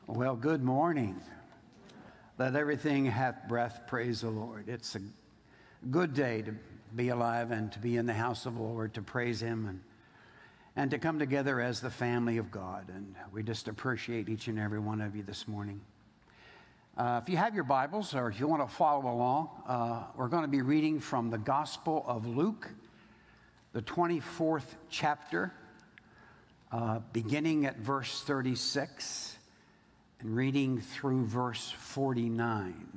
Well, good morning. Let everything hath breath praise the Lord. It's a good day to be alive and to be in the house of the Lord, to praise Him and to come together as the family of God. And we just appreciate each and every one of you this morning. If you have your Bibles or if you want to follow along, we're going to be reading from the Gospel of Luke, the 24th chapter, beginning at verse 36. And reading through verse 49.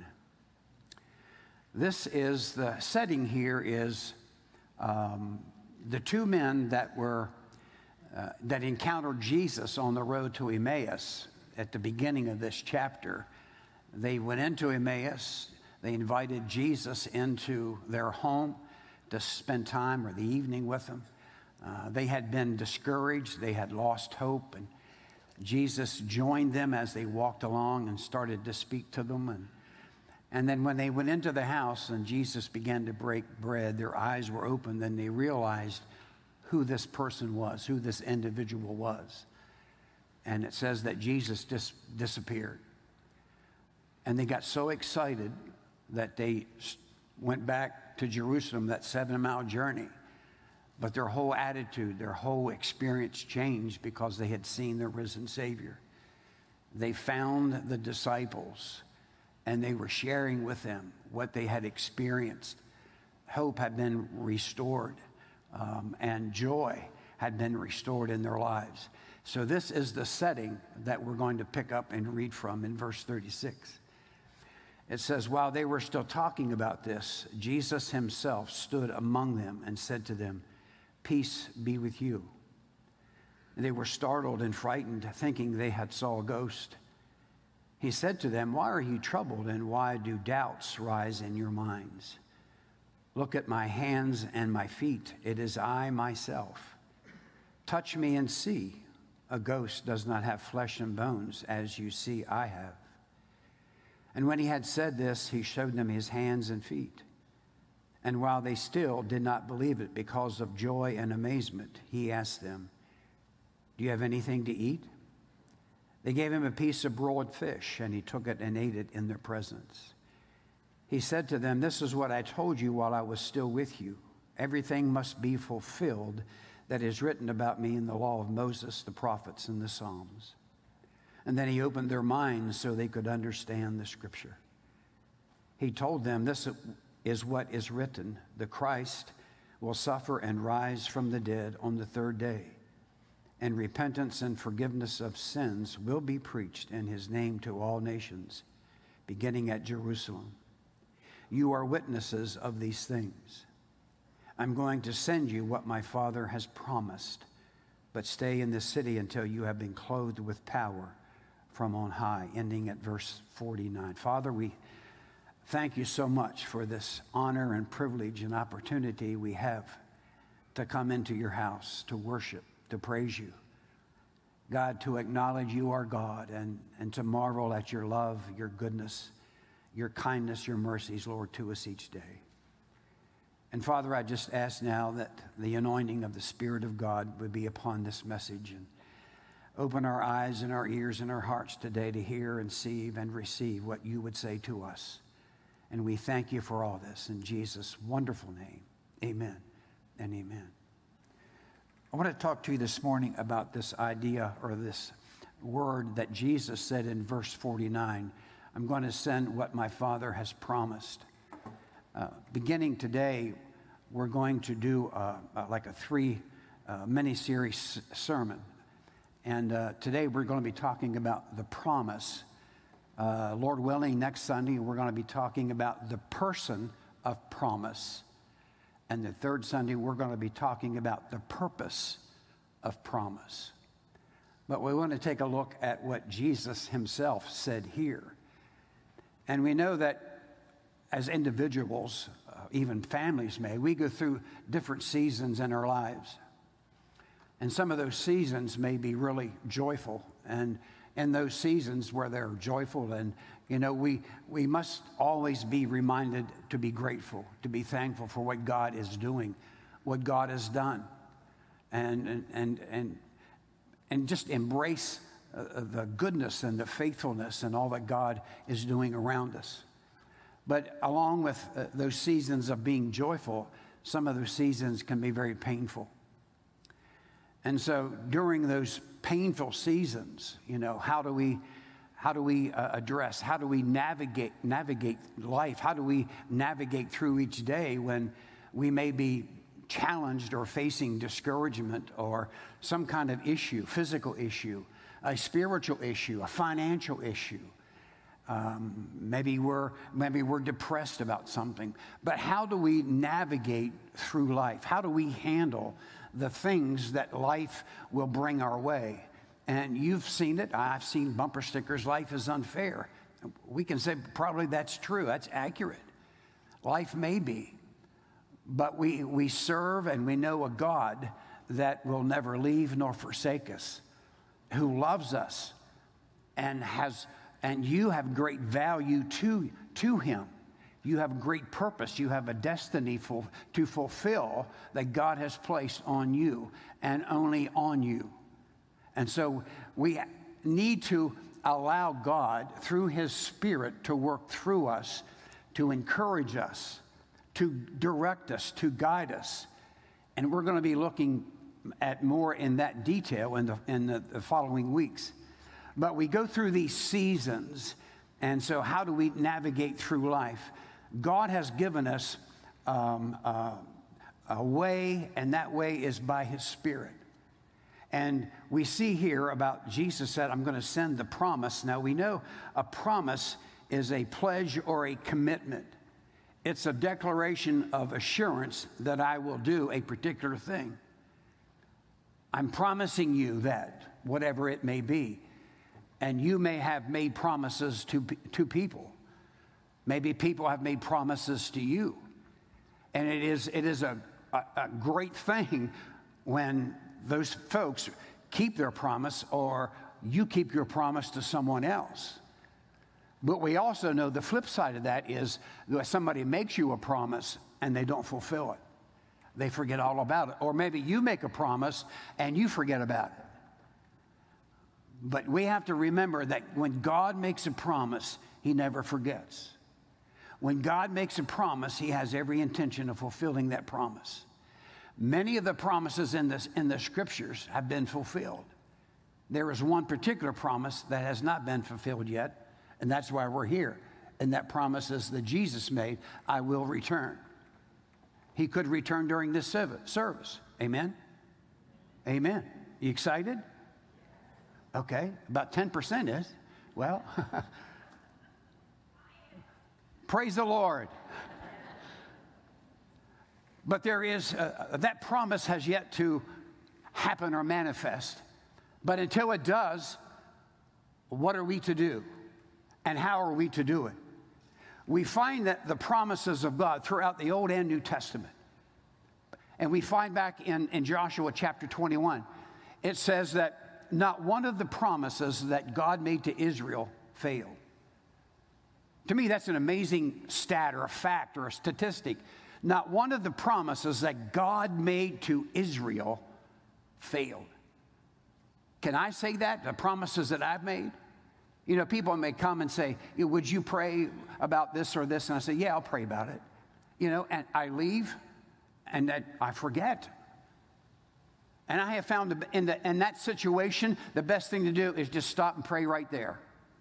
This is the setting here is the two men that encountered Jesus on the road to Emmaus at the beginning of this chapter. They went into Emmaus. They invited Jesus into their home to spend time or the evening with them. They had been discouraged. They had lost hope, and Jesus joined them as they walked along and started to speak to them. And then when they went into the house and Jesus began to break bread, their eyes were opened and they realized who this person was, who this individual was. And it says that Jesus just disappeared. And they got so excited that they went back to Jerusalem, that 7-mile journey. But their whole attitude, their whole experience changed because they had seen the risen Savior. They found the disciples and they were sharing with them what they had experienced. Hope had been restored and joy had been restored in their lives. So this is the setting that we're going to pick up and read from in verse 36. It says, while they were still talking about this, Jesus himself stood among them and said to them, "Peace be with you." They were startled and frightened, thinking they had saw a ghost. He said to them, "Why are you troubled, and why do doubts rise in your minds? Look at my hands and my feet. It is I myself. Touch me and see. A ghost does not have flesh and bones, as you see I have." And when he had said this, he showed them his hands and feet. And while they still did not believe it because of joy and amazement, he asked them, "Do you have anything to eat?" They gave him a piece of broiled fish, and he took it and ate it in their presence. He said to them, "This is what I told you while I was still with you. Everything must be fulfilled that is written about me in the law of Moses, the prophets, and the Psalms." And then he opened their minds so they could understand the scripture. He told them, "This is what is written, the Christ will suffer and rise from the dead on the third day, and repentance and forgiveness of sins will be preached in his name to all nations, beginning at Jerusalem. You are witnesses of these things. I'm going to send you what my Father has promised, but stay in this city until you have been clothed with power from on high," ending at verse 49. Father, we thank you so much for this honor and privilege and opportunity we have to come into your house, to worship, to praise you. God, to acknowledge you are God and to marvel at your love, your goodness, your kindness, your mercies, Lord, to us each day. And Father, I just ask now that the anointing of the Spirit of God would be upon this message and open our eyes and our ears and our hearts today to hear and see and receive what you would say to us. And we thank you for all this in Jesus' wonderful name. Amen and amen. I want to talk to you this morning about this idea or this word that Jesus said in verse 49. I'm going to send what my Father has promised. Beginning today, we're going to do like a three mini-series sermon. And today we're going to be talking about the promise. Lord willing, next Sunday, we're going to be talking about the person of promise. And the third Sunday, we're going to be talking about the purpose of promise. But we want to take a look at what Jesus himself said here. And we know that as individuals, even families we go through different seasons in our lives. And some of those seasons may be really joyful. And in those seasons where they're joyful, and we must always be reminded to be grateful, to be thankful for what God is doing, what God has done, and just embrace the goodness and the faithfulness and all that God is doing around us. But along with those seasons of being joyful, some of those seasons can be very painful. And so during those painful seasons, how do we address, how do we navigate life? How do we navigate through each day when we may be challenged or facing discouragement or some kind of issue, physical issue, a spiritual issue, a financial issue? Maybe we're depressed about something. But how do we navigate through life? How do we handle the things that life will bring our way? And you've seen it. I've seen bumper stickers, "Life is unfair." We can say probably that's true. That's accurate. Life may be. But we serve and we know a God that will never leave nor forsake us, who loves us and you have great value to him. You have great purpose. You have a destiny to fulfill that God has placed on you and only on you. And so we need to allow God, through his Spirit, to work through us, to encourage us, to direct us, to guide us. And we're going to be looking at more in that detail in the following weeks. But we go through these seasons, and so how do we navigate through life? God has given us a way, and that way is by his Spirit. And we see here about Jesus said, "I'm going to send the promise." Now we know a promise is a pledge or a commitment. It's a declaration of assurance that I will do a particular thing. I'm promising you that, whatever it may be. And you may have made promises to people. Maybe people have made promises to you. And it is a great thing when those folks keep their promise or you keep your promise to someone else. But we also know the flip side of that is that somebody makes you a promise and they don't fulfill it. They forget all about it. Or maybe you make a promise and you forget about it. But we have to remember that when God makes a promise, he never forgets. When God makes a promise, he has every intention of fulfilling that promise. Many of the promises in the scriptures have been fulfilled. There is one particular promise that has not been fulfilled yet, and that's why we're here. And that promise is that Jesus made, "I will return." He could return during this service. Amen? Amen. You excited? Okay, about 10% is. Well, praise the Lord. But there is, that promise has yet to happen or manifest. But until it does, what are we to do? And how are we to do it? We find that the promises of God throughout the Old and New Testament. And we find back in Joshua chapter 21, it says that not one of the promises that God made to Israel failed. To me, that's an amazing stat or a fact or a statistic. Not one of the promises that God made to Israel failed. Can I say that? The promises that I've made? People may come and say, "Would you pray about this or this?" And I say, "Yeah, I'll pray about it." And I leave and I forget. And I have found in that situation, the best thing to do is just stop and pray right there.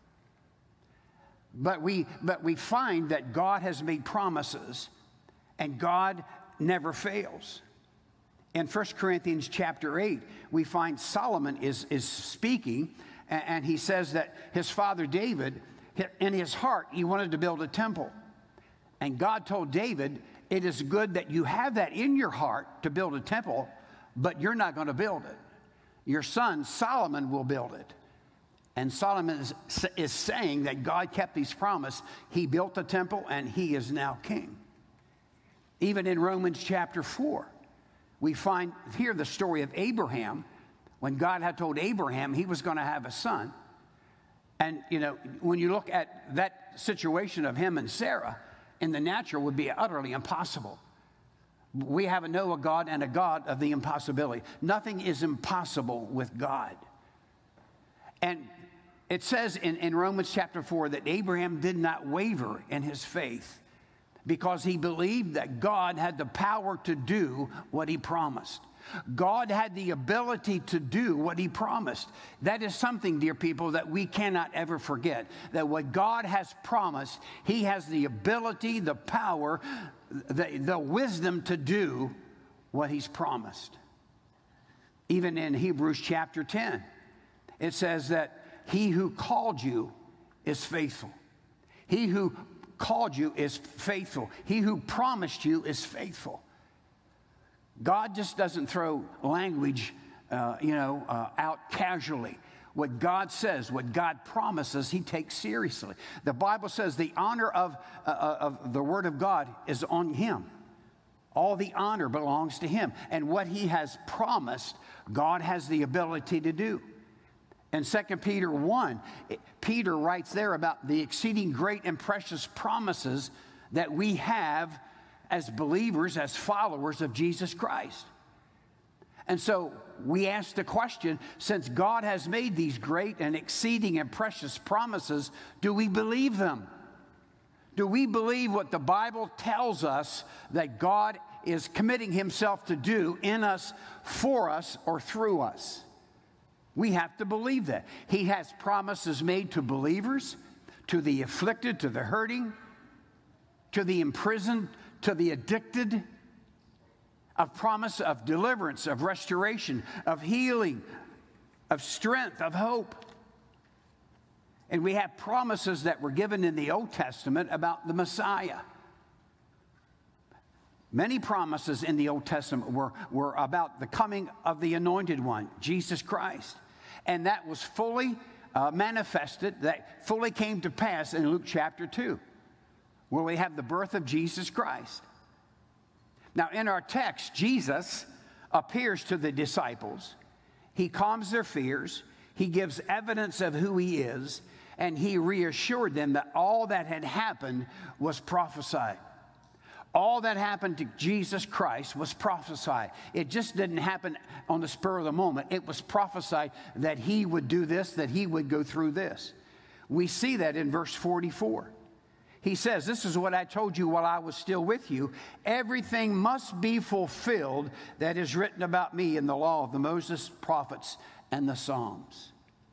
But we find that God has made promises, and God never fails. In 1 Corinthians chapter 8, we find Solomon is speaking, and he says that his father David, in his heart, he wanted to build a temple. And God told David, "It is good that you have that in your heart to build a temple, but you're not going to build it. Your son Solomon will build it." And Solomon is saying that God kept his promise. He built the temple and he is now king. Even in Romans chapter 4, we find here the story of Abraham, when God had told Abraham he was going to have a son. And, when you look at that situation of him and Sarah, in the natural would be utterly impossible. We have a Noah God and a God of the impossibility. Nothing is impossible with God. And it says in Romans chapter 4 that Abraham did not waver in his faith because he believed that God had the power to do what he promised. God had the ability to do what he promised. That is something, dear people, that we cannot ever forget. That what God has promised, he has the ability, the power, the wisdom to do what he's promised. Even in Hebrews chapter 10, it says that he who called you is faithful. He who called you is faithful. He who promised you is faithful. God just doesn't throw language, out casually. What God says, what God promises, he takes seriously. The Bible says the honor of the Word of God is on him. All the honor belongs to him. And what he has promised, God has the ability to do. In 2 Peter 1, Peter writes there about the exceeding great and precious promises that we have as believers, as followers of Jesus Christ. And so we ask the question, since God has made these great and exceeding and precious promises, do we believe them? Do we believe what the Bible tells us that God is committing himself to do in us, for us, or through us? We have to believe that. He has promises made to believers, to the afflicted, to the hurting, to the imprisoned, to the addicted, of promise of deliverance, of restoration, of healing, of strength, of hope. And we have promises that were given in the Old Testament about the Messiah. Many promises in the Old Testament were about the coming of the Anointed One, Jesus Christ. And that was fully manifested, that fully came to pass in Luke chapter 2, where we have the birth of Jesus Christ. Now, in our text, Jesus appears to the disciples. He calms their fears. He gives evidence of who he is, and he reassured them that all that had happened was prophesied. All that happened to Jesus Christ was prophesied. It just didn't happen on the spur of the moment. It was prophesied that he would do this, that he would go through this. We see that in verse 44. He says, "This is what I told you while I was still with you. Everything must be fulfilled that is written about me in the law of the Moses, prophets, and the Psalms."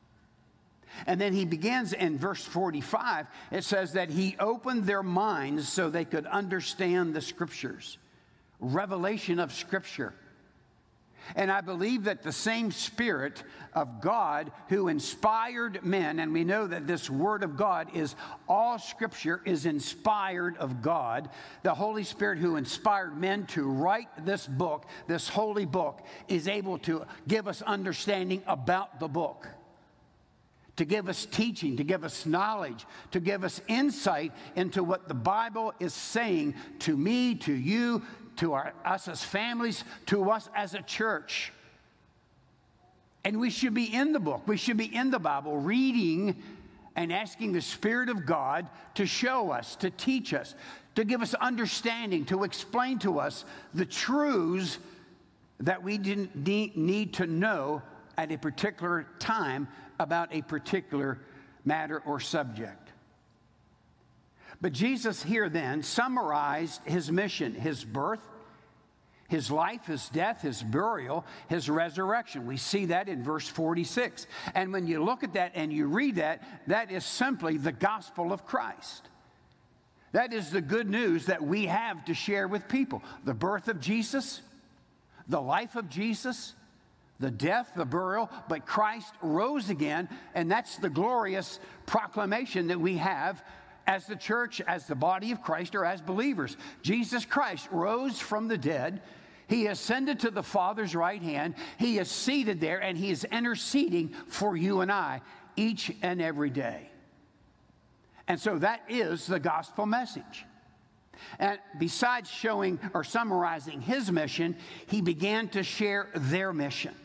And then he begins in verse 45. It says that he opened their minds so they could understand the Scriptures. Revelation of Scripture. And I believe that the same Spirit of God who inspired men, and we know that this Word of God is, all Scripture is inspired of God. The Holy Spirit who inspired men to write this book, this holy book, is able to give us understanding about the book, to give us teaching, to give us knowledge, to give us insight into what the Bible is saying to me, to you, to us as families, to us as a church. And we should be in the book. We should be in the Bible, reading and asking the Spirit of God to show us, to teach us, to give us understanding, to explain to us the truths that we didn't need to know at a particular time about a particular matter or subject. But Jesus here then summarized his mission, his birth, his life, his death, his burial, his resurrection. We see that in verse 46. And when you look at that and you read that, that is simply the gospel of Christ. That is the good news that we have to share with people. The birth of Jesus, the life of Jesus, the death, the burial, but Christ rose again, and that's the glorious proclamation that we have as the church, as the body of Christ, or as believers. Jesus Christ rose from the dead. He ascended to the Father's right hand. He is seated there, and he is interceding for you and I each and every day. And so that is the gospel message. And besides showing or summarizing his mission, he began to share their mission.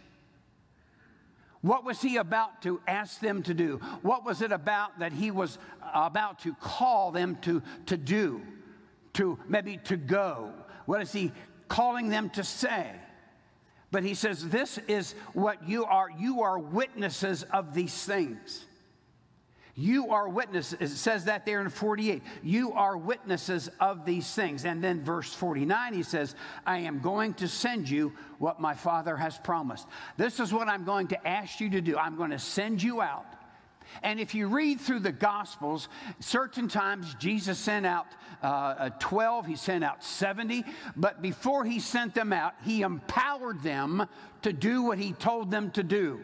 What was he about to ask them to do? What was it about that he was about to call them to do, to maybe to go? What is he calling them to say? But he says, this is what you are. You are witnesses of these things. You are witnesses. It says that there in 48. You are witnesses of these things. And then verse 49, he says, I am going to send you what my Father has promised. This is what I'm going to ask you to do. I'm going to send you out. And if you read through the Gospels, certain times Jesus sent out 12, he sent out 70. But before he sent them out, he empowered them to do what he told them to do.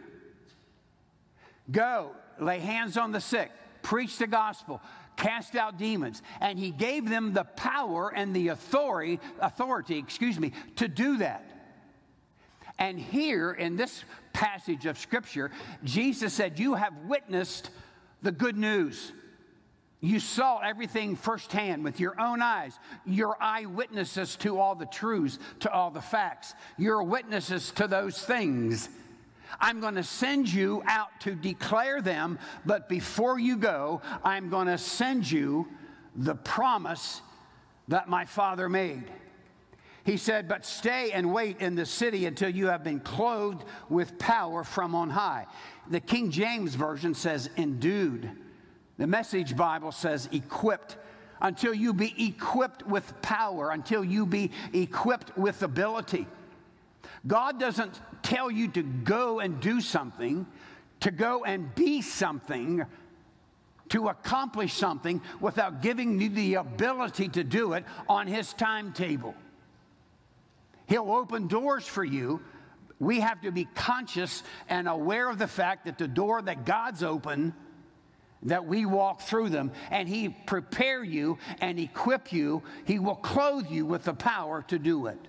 Go. Lay hands on the sick, preach the gospel, cast out demons. And he gave them the power and the authority, to do that. And here in this passage of Scripture, Jesus said, you have witnessed the good news. You saw everything firsthand with your own eyes. You're eyewitnesses to all the truths, to all the facts. You're witnesses to those things. I'm going to send you out to declare them, but before you go, I'm going to send you the promise that my Father made. He said, but stay and wait in the city until you have been clothed with power from on high. The King James Version says endued. The Message Bible says equipped. Until you be equipped with power, until you be equipped with ability. God doesn't tell you to go and do something, to go and be something, to accomplish something without giving you the ability to do it on his timetable. He'll open doors for you. We have to be conscious and aware of the fact that the door that God's opened, that we walk through them, and he prepare you and equip you. He will clothe you with the power to do it.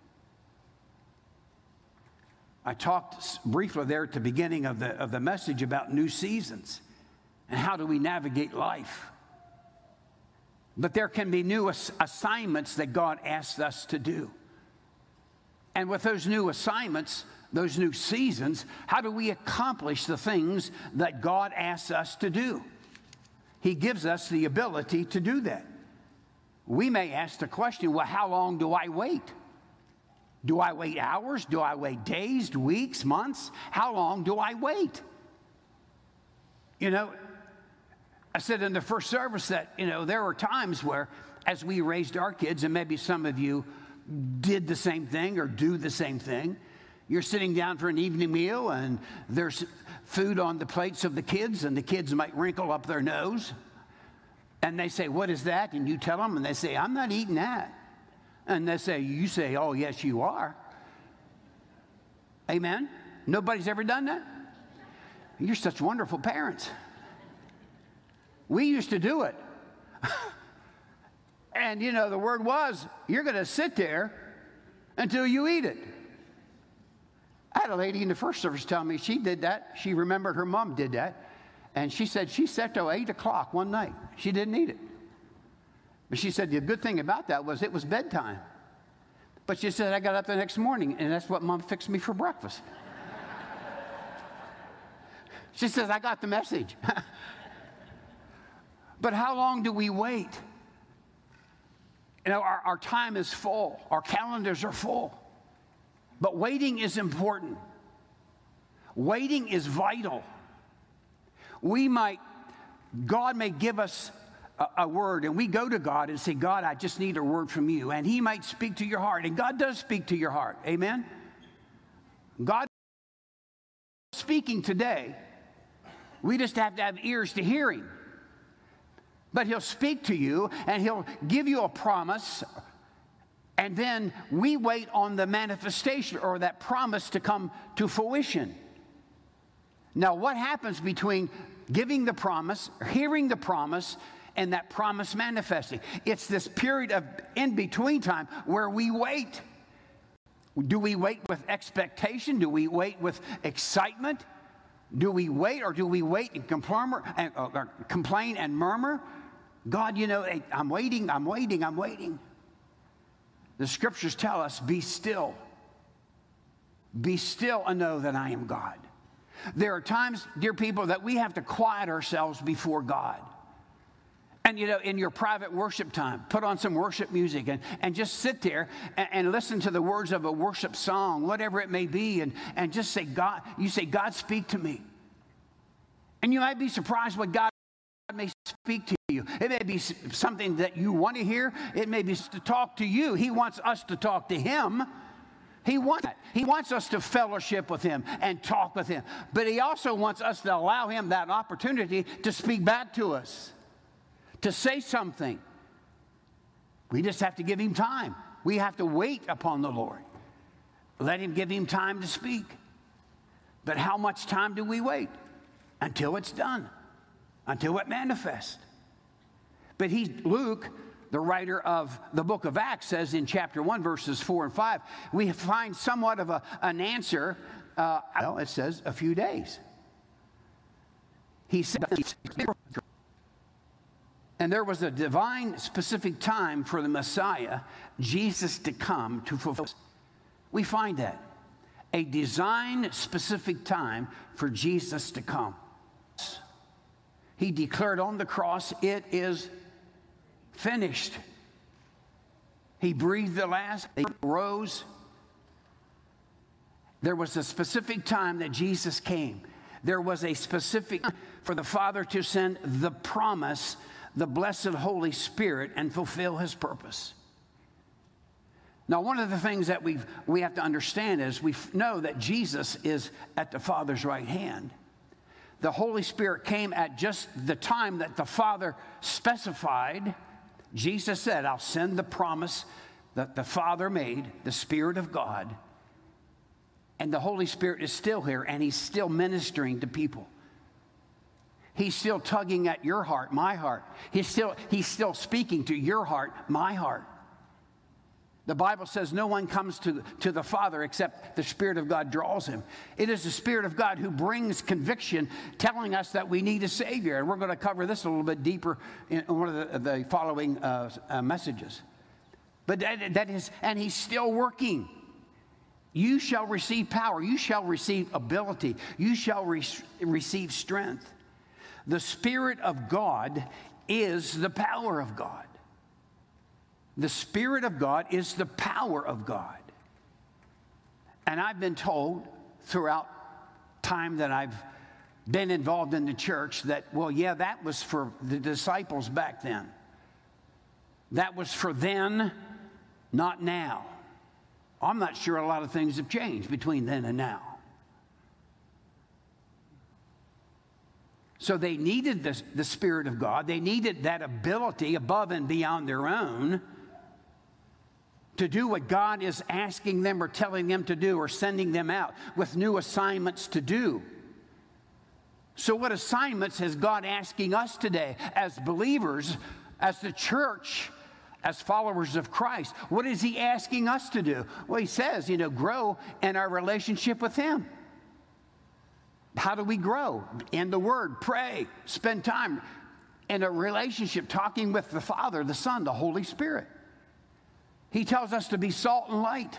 I talked briefly there at the beginning of the message about new seasons and how do we navigate life. But there can be new assignments that God asks us to do. And with those new assignments, those new seasons, how do we accomplish the things that God asks us to do? He gives us the ability to do that. We may ask the question, well, how long do I wait? Do I wait hours? Do I wait days, weeks, months? How long do I wait? You know, I said in the first service that, there were times where as we raised our kids, and maybe some of you did the same thing or do the same thing, you're sitting down for an evening meal and there's food on the plates of the kids, and the kids might wrinkle up their nose. And they say, what is that? And you tell them, and they say, I'm not eating that. And you say, oh, yes, you are. Amen? Nobody's ever done that? You're such wonderful parents. We used to do it. And, the word was, you're going to sit there until you eat it. I had a lady in the first service tell me she did that. She remembered her mom did that. And she said she sat till 8 o'clock one night. She didn't eat it. But she said the good thing about that was it was bedtime. But she said, I got up the next morning, and that's what Mom fixed me for breakfast. She says, I got the message. But how long do we wait? Our time is full. Our calendars are full. But waiting is important. Waiting is vital. God may give us a word, and we go to God and say, God, I just need a word from you. And he might speak to your heart, and God does speak to your heart. Amen? God is speaking today. We just have to have ears to hear him. But he'll speak to you, and he'll give you a promise, and then we wait on the manifestation or that promise to come to fruition. Now, what happens between giving the promise, hearing the promise, and that promise manifesting? It's this period of in-between time where we wait. Do we wait with expectation? Do we wait with excitement? Do we wait, or do we wait and complain and murmur? God, I'm waiting. The scriptures tell us, be still. Be still and know that I am God. There are times, dear people, that we have to quiet ourselves before God. And, in your private worship time, put on some worship music and just sit there and listen to the words of a worship song, whatever it may be, and just say, God, God, speak to me. And you might be surprised what God may speak to you. It may be something that you want to hear. It may be to talk to you. He wants us to talk to Him. He wants us to fellowship with Him and talk with Him. But He also wants us to allow Him that opportunity to speak back to us, to say something. We just have to give Him time. We have to wait upon the Lord. Let Him give Him time to speak. But how much time do we wait? Until it's done, until it manifests. But Luke, the writer of the book of Acts, says in chapter 1, verses 4 and 5, we find somewhat of an answer. It says a few days. He said, and there was a divine specific time for the Messiah, Jesus, to come to fulfill. We find that. A design specific time for Jesus to come. He declared on the cross, it is finished. He breathed the last, he rose. There was a specific time that Jesus came. There was a specific time for the Father to send the promise, the blessed Holy Spirit, and fulfill His purpose. Now, one of the things that we have to understand is we know that Jesus is at the Father's right hand. The Holy Spirit came at just the time that the Father specified. Jesus said, I'll send the promise that the Father made, the Spirit of God. And the Holy Spirit is still here, and He's still ministering to people. He's still tugging at your heart, my heart. He's still speaking to your heart, my heart. The Bible says no one comes to the Father except the Spirit of God draws him. It is the Spirit of God who brings conviction, telling us that we need a Savior. And we're going to cover this a little bit deeper in one of the following messages. But that is, and He's still working. You shall receive power. You shall receive ability. You shall receive strength. The Spirit of God is the power of God. The Spirit of God is the power of God. And I've been told throughout time that I've been involved in the church that, well, yeah, that was for the disciples back then. That was for then, not now. I'm not sure a lot of things have changed between then and now. So they needed the Spirit of God. They needed that ability above and beyond their own to do what God is asking them or telling them to do or sending them out with new assignments to do. So what assignments is God asking us today as believers, as the church, as followers of Christ? What is He asking us to do? Well, He says, grow in our relationship with Him. How do we grow? In the Word, pray, spend time in a relationship, talking with the Father, the Son, the Holy Spirit. He tells us to be salt and light.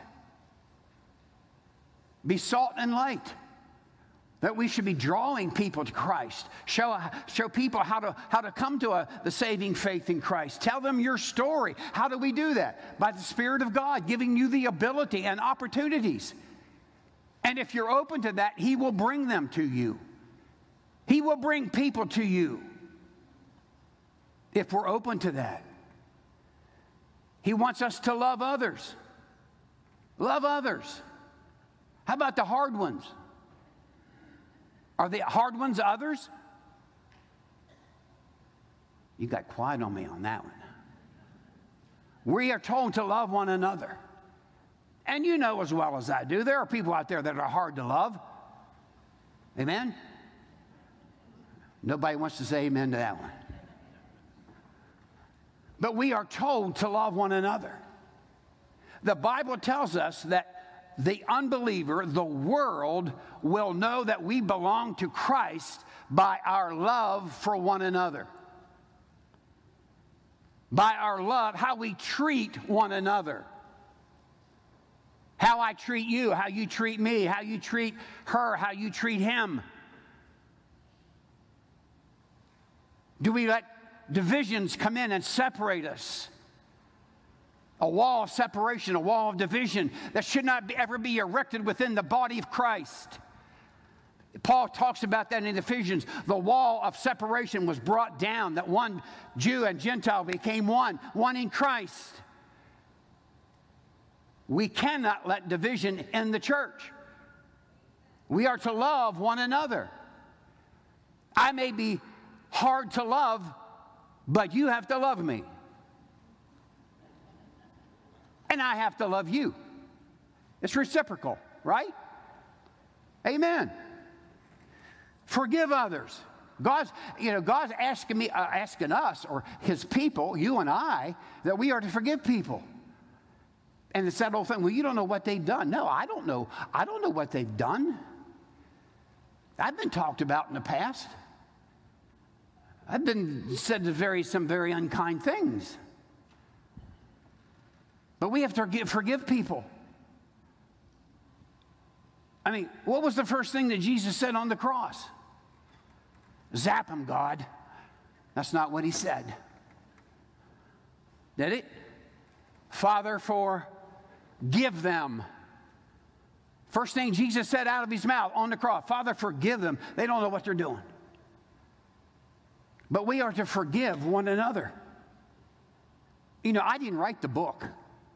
Be salt and light. That we should be drawing people to Christ. Show people how to come to the saving faith in Christ. Tell them your story. How do we do that? By the Spirit of God, giving you the ability and opportunities. And if you're open to that, He will bring them to you. He will bring people to you if we're open to that. He wants us to love others. Love others. How about the hard ones? Are the hard ones others? You got quiet on me on that one. We are told to love one another. And you know as well as I do, there are people out there that are hard to love. Amen? Nobody wants to say amen to that one. But we are told to love one another. The Bible tells us that the unbeliever, the world, will know that we belong to Christ by our love for one another. By our love, how we treat one another. How I treat you, how you treat me, how you treat her, how you treat him. Do we let divisions come in and separate us. A wall of separation, a wall of division that should not ever be erected within the body of Christ. Paul talks about that in Ephesians. The wall of separation was brought down, that one Jew and Gentile became one in Christ. We cannot let division in the church. We are to love one another. I may be hard to love, but you have to love me. And I have to love you. It's reciprocal, right? Amen. Forgive others. God's asking us, or his people, you and I, that we are to forgive people. And it's that old thing, well, you don't know what they've done. No, I don't know. I don't know what they've done. I've been talked about in the past. I've been said some very unkind things. But we have to forgive people. I mean, what was the first thing that Jesus said on the cross? Zap him, God. That's not what he said. Did it? Father, forgive them. First thing Jesus said out of his mouth on the cross, Father, forgive them. They don't know what they're doing. But we are to forgive one another. You know, I didn't write the book.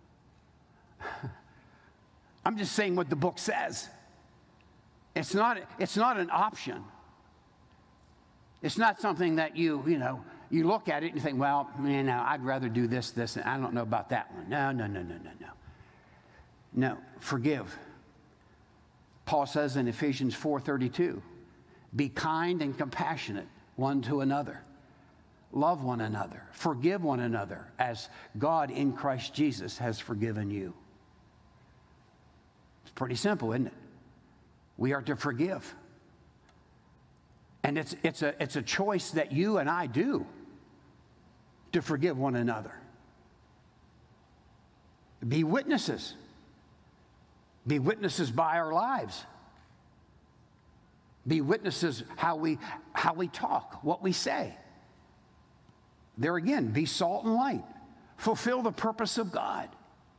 I'm just saying what the book says. It's not an option. It's not something that you look at it and you think, well, I'd rather do this, and I don't know about that one. No. No, forgive. Paul says in Ephesians 4:32, be kind and compassionate one to another. Love one another. Forgive one another as God in Christ Jesus has forgiven you. It's pretty simple, isn't it? We are to forgive. And it's a choice that you and I do to forgive one another. Be witnesses. Be witnesses by our lives. Be witnesses how we talk, what we say. There again, be salt and light. Fulfill the purpose of God.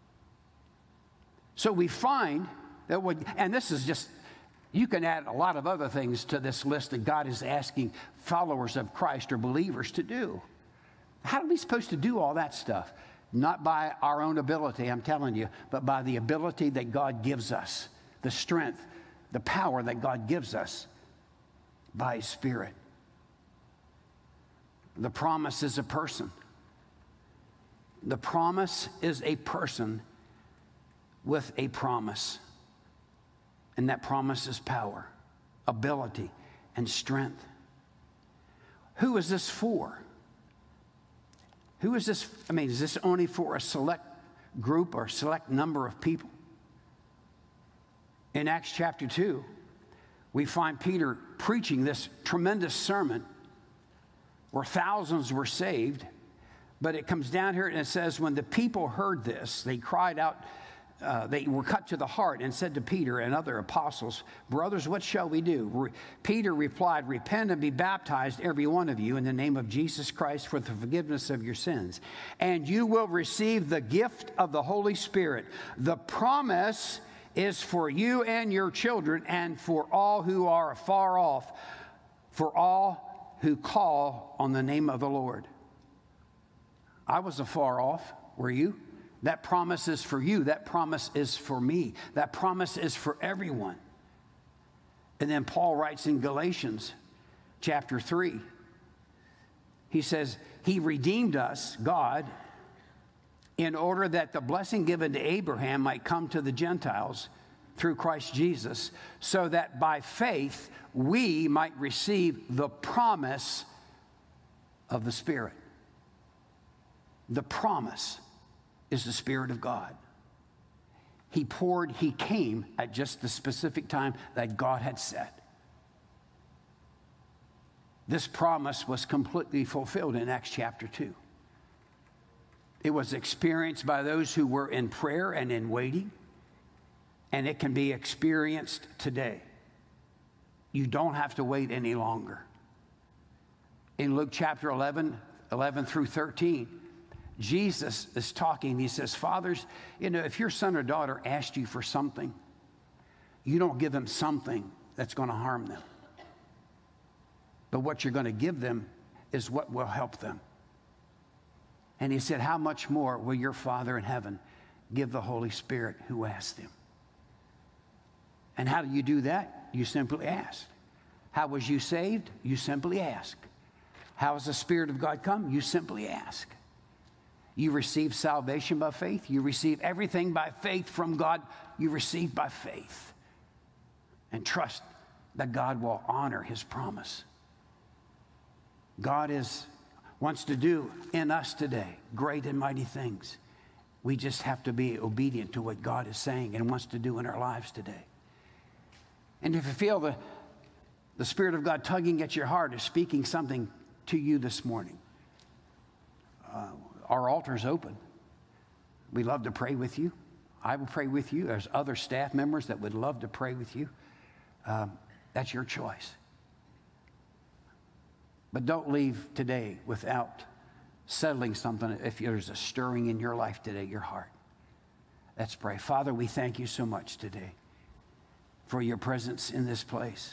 So we find that and this is just, you can add a lot of other things to this list that God is asking followers of Christ or believers to do. How are we supposed to do all that stuff? Not by our own ability, I'm telling you, but by the ability that God gives us, the strength, the power that God gives us by his Spirit. The promise is a person. The promise is a person with a promise. And that promise is power, ability, and strength. Who is this for? Who is this? Is this only for a select group or select number of people? In Acts chapter 2, we find Peter preaching this tremendous sermon where thousands were saved. But it comes down here and it says, when the people heard this, they cried out, they were cut to the heart and said to Peter and other apostles, brothers, what shall we do? Peter replied, repent and be baptized, every one of you, in the name of Jesus Christ for the forgiveness of your sins. And you will receive the gift of the Holy Spirit. The promise is for you and your children and for all who are afar off, for all who call on the name of the Lord. I was afar off. Were you? That promise is for you. That promise is for me. That promise is for everyone. And then Paul writes in Galatians chapter 3. He says, he redeemed us, God, in order that the blessing given to Abraham might come to the Gentiles through Christ Jesus, so that by faith we might receive the promise of the Spirit. The promise is the Spirit of God. He came at just the specific time that God had set. This promise was completely fulfilled in Acts chapter 2. It was experienced by those who were in prayer and in waiting, and it can be experienced today. You don't have to wait any longer. In Luke chapter 11, 11 through 13, Jesus is talking. He says, fathers, if your son or daughter asked you for something, you don't give them something that's going to harm them. But what you're going to give them is what will help them. And he said, how much more will your Father in heaven give the Holy Spirit who asked him? And how do you do that? You simply ask. How was you saved? You simply ask. How has the Spirit of God come? You simply ask. You receive salvation by faith. You receive everything by faith from God. You receive by faith. And trust that God will honor his promise. God wants to do in us today great and mighty things. We just have to be obedient to what God is saying and wants to do in our lives today. And if you feel the Spirit of God tugging at your heart is speaking something to you this morning, our altar is open. We'd love to pray with you. I will pray with you. There's other staff members that would love to pray with you. That's your choice. But don't leave today without settling something if there's a stirring in your life today, your heart. Let's pray. Father, we thank you so much today for your presence in this place.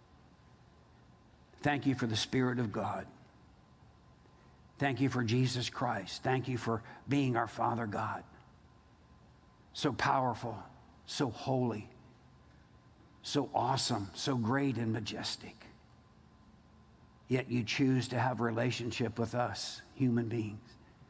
Thank you for the Spirit of God. Thank you for Jesus Christ. Thank you for being our Father God. So powerful, so holy, so awesome, so great and majestic. Yet you choose to have a relationship with us, human beings.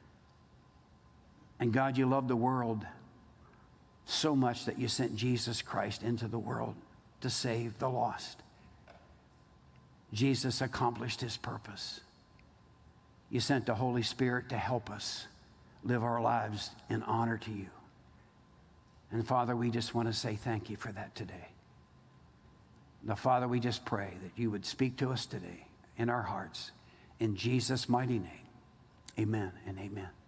And God, you love the world so much that you sent Jesus Christ into the world to save the lost. Jesus accomplished his purpose. You sent the Holy Spirit to help us live our lives in honor to you. And Father, we just want to say thank you for that today. Now, Father, we just pray that you would speak to us today in our hearts. In Jesus' mighty name, amen and amen.